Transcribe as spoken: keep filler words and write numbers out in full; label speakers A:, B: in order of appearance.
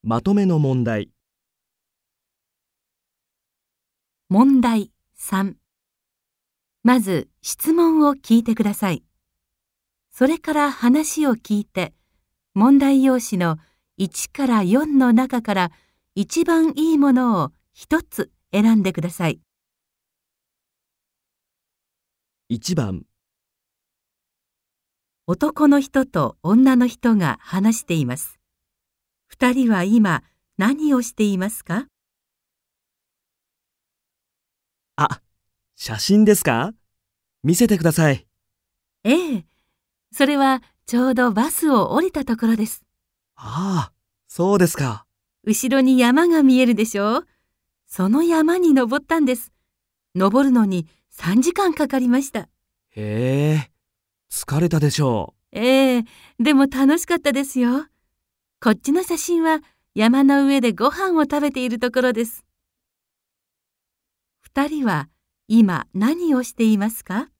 A: まとめの問題。
B: 問題さん。まず質問を聞いてください。それから話を聞いて、問題用紙のいちからよんの中から一番いいものを一つ選んでください。
A: いちばん、
B: 男の人と女の人が話しています。二人は今何をしていますか？
A: あ、写真ですか？見せてください。
B: ええ、それはちょうどバスを降りたところです。
A: ああ、そうですか。
B: 後ろに山が見えるでしょう？その山に登ったんです。登るのにさんじかんかかりました。
A: へえ、疲れたでしょ
B: ええ、でも楽しかったですよ。こっちの写真は山の上でご飯を食べているところです。二人は今何をしていますか？